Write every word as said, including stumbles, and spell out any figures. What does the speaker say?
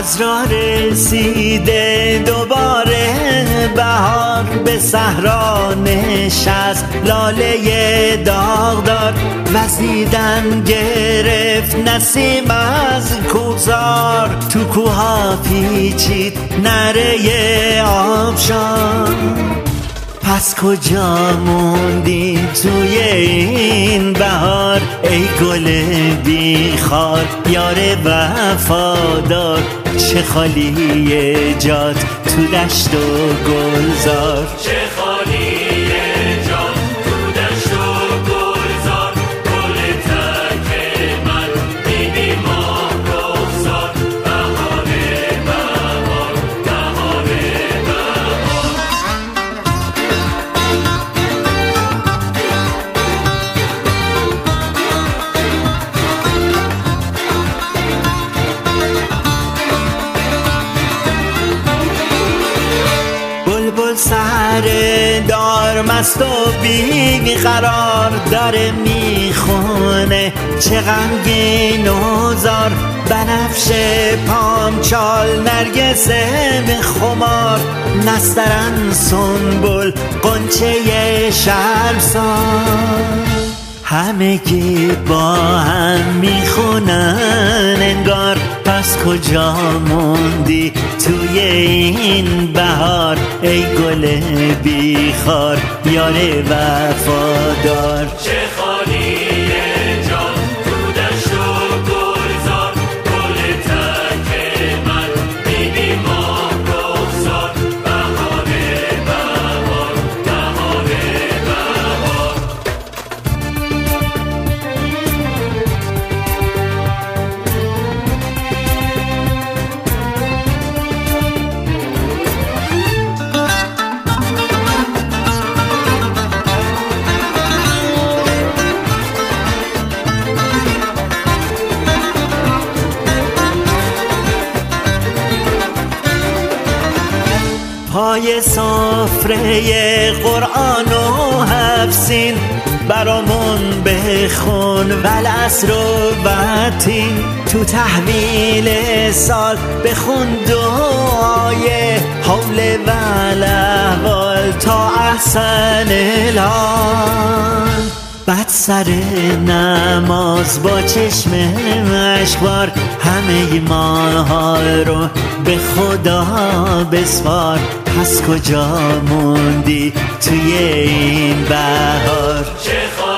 عذرا رسیده دوباره بهار، به صحرا نشست لاله داغدار، وزیدن گرفت نسیم از کوهسار، تو کوها پیچید نره آبشار. پس کجا موندی توی این بهار، ای گل بیخار یار وفادار، چه خالیه جات تو دشت و گلزار، چه خالیه جات تو دشت و گلزار، گل تک من دیدی ماه رخسار، بهاره بهار بهاره بهار. بلبل سر دار مست و بی قرار، داره میخونه چه غمگین و زار، بنفش پامچال نرگسه به خمار، نسترن سنبل قنچه شرمسار، همگی با هم میخونن انگار. پس کجا موندی توی این بهار، ای گل بیخار یار وفادار، چه خالیه جان تو دشت و گلزار، گل تک من دیدی ماه رخسار، بهاره بهار بهاره بهار. پای سفره قرآن و حفظین، برامون بخون والعصر و والتین، تو تحویل سال بخون دعای حول و الاحوال تا احسن الحال. بعد سر نماز با چشم اشکبار، همه ماها رو به خدا بسپار. پس کجا موندی توی این بهار، چه